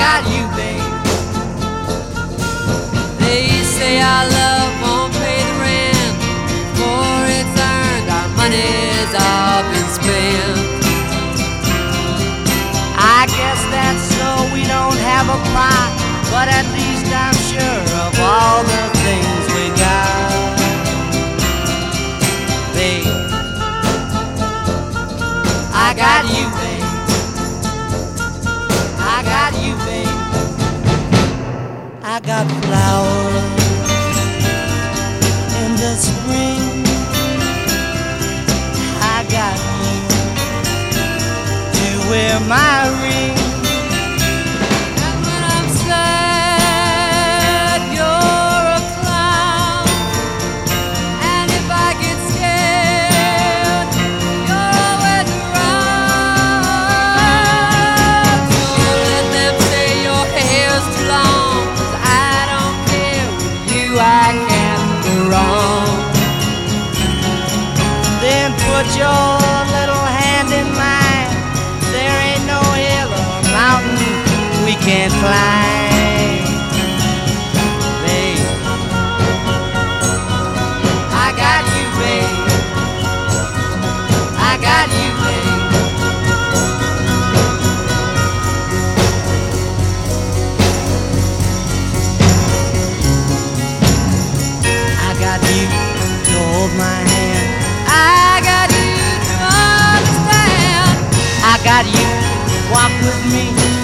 got you, babe. They say our love won't pay the rent before it's earned. Our money's all been spent. I guess that's so we don't have a plot, but at least I'm sure of all the things we got. Babe, I got you, babe. I got you, babe. I got flowers in the spring. I got you to wear my ring. And when I'm sad, you're a clown. And if I get scared, you're always around. Don't let them say your hair's too long, 'cause I don't care. With you I can't go wrong. Then put your little hand in mine. There ain't no hill or mountain we can't climb. Babe, I got you, babe. I got you, babe. I got you to hold my hand. I got you to understand. I got you, walk with me